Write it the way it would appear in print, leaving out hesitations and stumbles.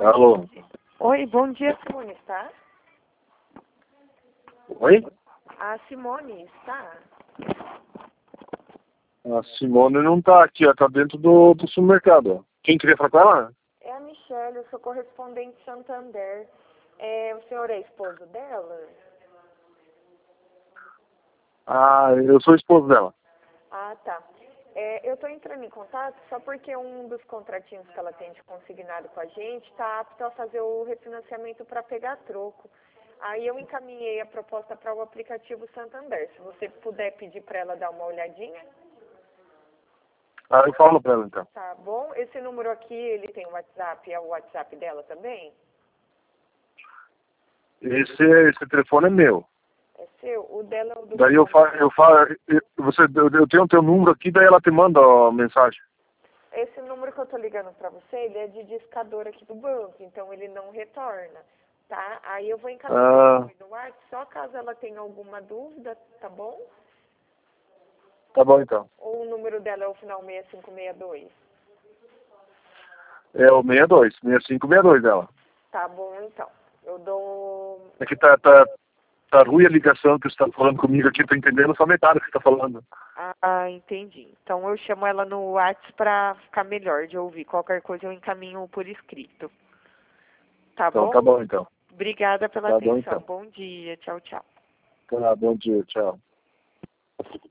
Oi, Alô? oi, bom dia, Simone, está? Oi? A Simone está? A Simone não tá aqui, ela tá dentro do supermercado. Ó. Quem queria falar com ela? É a Michelle, eu sou correspondente Santander. O senhor é esposo dela? Ah, eu sou o esposo dela. Ah, tá. Eu estou entrando em contato só porque um dos contratinhos que ela tem de consignado com a gente está apto a fazer o refinanciamento para pegar troco. Aí eu encaminhei a proposta para o aplicativo Santander. Se você puder pedir para ela dar uma olhadinha. Ah, eu falo pra ela então. Tá bom? Esse número aqui, ele tem o WhatsApp, é o WhatsApp dela também? Esse telefone é meu. É seu? O dela é o do Daí meu eu tenho o teu número aqui, daí ela te manda a mensagem. Esse número que eu tô ligando pra você, ele é de discador aqui do banco, então ele não retorna, tá? Aí eu vou encaminhar depois no WhatsApp, só caso ela tenha alguma dúvida, tá bom? Tá bom então. Ou o número dela é o final 6562? É o 62, 6562 dela. Tá bom, então. Eu dou... É que tá ruim a ligação que você tá falando comigo aqui, tô entendendo só metade do que você tá falando. Ah, entendi. Então eu chamo ela no WhatsApp pra ficar melhor de ouvir. Qualquer coisa eu encaminho por escrito. Tá Então, bom? tá bom então. Obrigada pela Tá bom atenção. então. Bom dia. Tchau, tchau. Tá, bom dia, tchau.